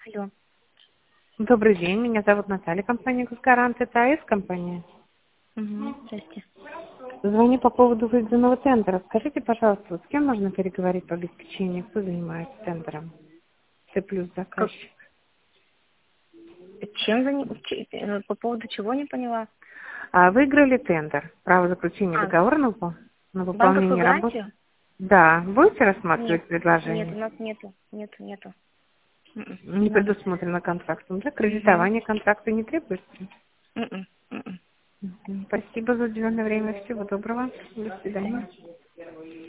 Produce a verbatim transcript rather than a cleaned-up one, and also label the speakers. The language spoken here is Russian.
Speaker 1: Алло.
Speaker 2: Добрый день, меня зовут Наталья, компания «Госгарант». Это АЭС компания.
Speaker 1: Угу. Здрасте.
Speaker 2: Звоню по поводу выделенного тендера. Скажите, пожалуйста, вот с кем можно переговорить по обеспечению? Кто занимается тендером? Ц плюс
Speaker 1: Как-
Speaker 2: заказчик.
Speaker 1: Чем за не- че- э, по поводу чего не поняла?
Speaker 2: А выиграли тендер. Право заключения
Speaker 1: А,
Speaker 2: договора на, выпол- на
Speaker 1: банковскую
Speaker 2: выполнение работ?
Speaker 1: гарантию?
Speaker 2: Да. Будете
Speaker 1: Нет,
Speaker 2: рассматривать
Speaker 1: нет, у
Speaker 2: предложение?
Speaker 1: нас нету, нету, нету. М-м,
Speaker 2: Не
Speaker 1: Не надо.
Speaker 2: предусмотрено контрактом. Да,
Speaker 1: Угу.
Speaker 2: кредитование контракта не требуется.
Speaker 1: М-м, м-м.
Speaker 2: Мгм. Спасибо за уделенное время. Всего доброго. До свидания.